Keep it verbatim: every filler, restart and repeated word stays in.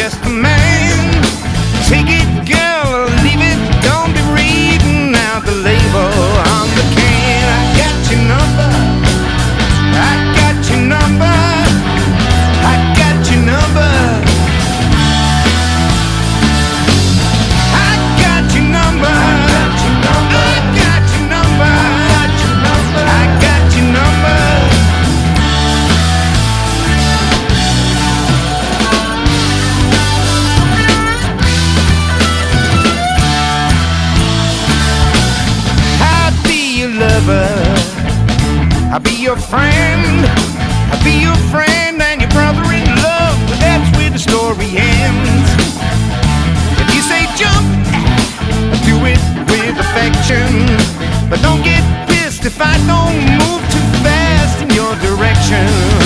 just a man. Take it, girl, or leave it. Don't be reading out the label on the can. I got your number. I got your number. I got your number. I got your number. I got your number. I got your number. I got your number. I'll be your lover. I'll be your friend. I'll be your friend and your brother-in-law. But that's where the story ends. If you say jump, do it with affection. But don't get pissed if I don't move too fast in your direction.